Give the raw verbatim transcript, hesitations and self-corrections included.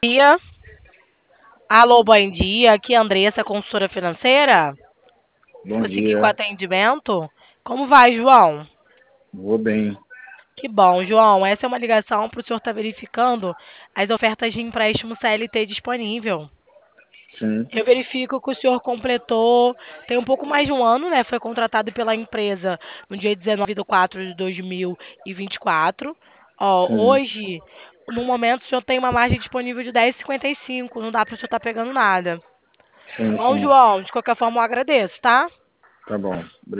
Dia. Alô, bom dia. Aqui é a Andressa, consultora financeira. Bom Consegui com dia, atendimento. Como vai, João? vou bem. Que bom, João. Essa é uma ligação para o senhor estar verificando as ofertas de empréstimo C L T disponível. Sim, Eu verifico que o senhor completou, tem um pouco mais de um ano, né? Foi contratado pela empresa no dia dezenove de quatro de dois mil e vinte e quatro. Ó, sim, hoje, no momento, o senhor tem uma margem disponível de dez vírgula cinquenta e cinco. Não dá para o senhor estar pegando nada. Tá sim, bom, sim. João? De qualquer forma, eu agradeço, tá? Tá bom.